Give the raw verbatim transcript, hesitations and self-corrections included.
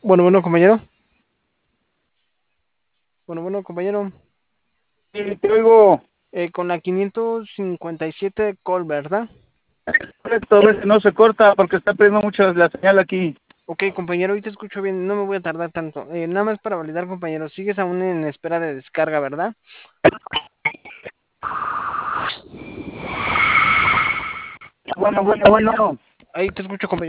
Bueno, bueno, compañero. Bueno, bueno, compañero. Sí, te oigo. Eh, con la quinientos cincuenta y siete de Call, ¿verdad? Correcto, a ver si no se corta porque está perdiendo mucho la señal aquí. Ok, compañero, hoy te escucho bien. No me voy a tardar tanto. Eh, nada más para validar, compañero. Sigues aún en espera de descarga, ¿verdad? Bueno, bueno, bueno. Ahí te escucho, compañero.